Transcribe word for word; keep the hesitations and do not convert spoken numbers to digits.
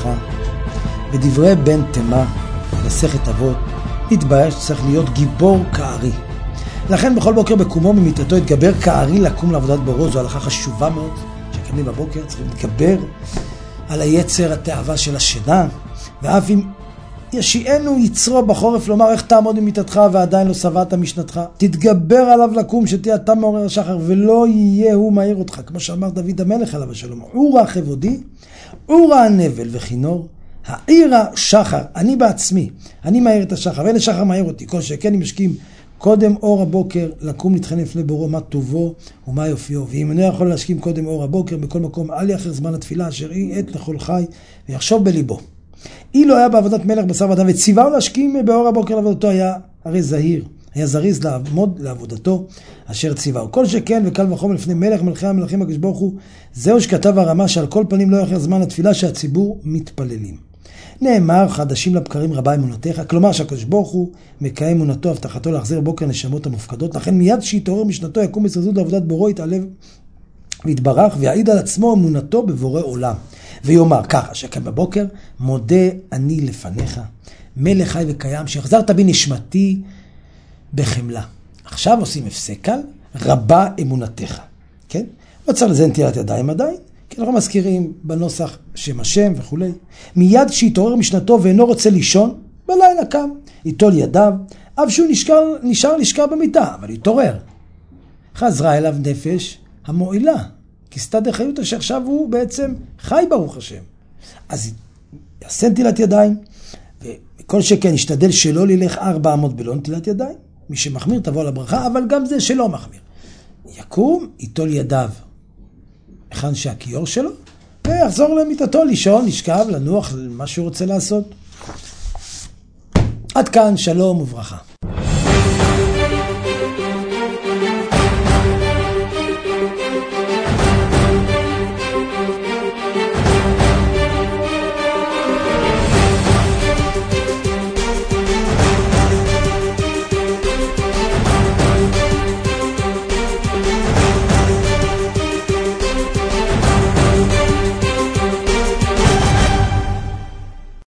וברכה. בדברי בן תמה, מסכת אבות, מתברר שצריך להיות גיבור כארי. לכן בכל בוקר בקומו ממיטתו התגבר כארי לקום לעבודת בורו. זו הלכה חשובה מאוד, שקמים בבוקר צריכים להתגבר על היצר התאווה של השינה, ואף אם ישיענו יצרו בחורף לומר איך תעמוד במיטתך ועדיין לא שבעת משנתך, תתגבר עליו לקום שתהיה אתה מעורר השחר ולא יהיה הוא מעיר אותך, כמו שאמר דוד המלך עליו השלום. אורה חבודי, אורה הנבל וכינור, העירה שחר, אני בעצמי, אני מעיר את השחר, ואין השחר מעיר אותי. כל שכן אם משקים קודם אור הבוקר לקום להתחנן לפני בורו מה טובו ומה יופיו, ואם אני יכול להשכים קודם אור הבוקר בכל מקום אל יאחר זמן התפילה אשר היא עת לכל חי ויחשוב בליבו. אילו לא היה בעבודת מלך בשר ודם וציווהו להשכים באור הבוקר לעבודתו, היה הרי זהיר, היה זריז לעמוד לעבודתו אשר ציווהו. כל שכן וקל וחומר לפני מלך מלכי המלכים הקדוש ברוך הוא, זהו שכתב הרמה שעל כל פנים לא יאחר זמן התפילה שהציבור מתפללים. נאמר חדשים לבקרים רבה אמונתך, כלומר שהקדוש ברוך הוא מקיים אמונתו הבטחתו להחזיר בוקר נשמות המופקדות. לכן מיד שיתעורר משנתו יקום בזריזות לעבודת בורו, יתעלב ויתברך ויעיד על עצמו אמונתו בבורא עולם, ויאמר ככה שקם בבוקר מודה אני לפניך מלך חי וקיים שהחזרת בי נשמתי בחמלה. עכשיו עושים הפסק קל, רבה אמונתך, כן? לא צריך לזה נטילת ידיים עדיין, כי אנחנו מזכירים בנוסח שם השם וכו'. מיד שיתעורר משנתו ואינו רוצה לישון, בלילה קם, יטול ידיו, אף שהוא נשאר, נשאר לשכב במיטה, אבל יתעורר. חזרה אליו נפש המועילה, כיסתא דחיותא, שעכשיו הוא בעצם חי ברוך השם. אז יעשה נטילת ידיים, וכל שכן ישתדל שלא ללך ארבע אמות בלא נטילת ידיים. מי שמחמיר תבוא לברכה, אבל גם זה שלא מחמיר. יקום, יטול ידיו היכן שהכיור שלו, ויחזור למיטתו, לישון, לשכב, לנוח, מה שהוא רוצה לעשות. עד כאן, שלום וברכה.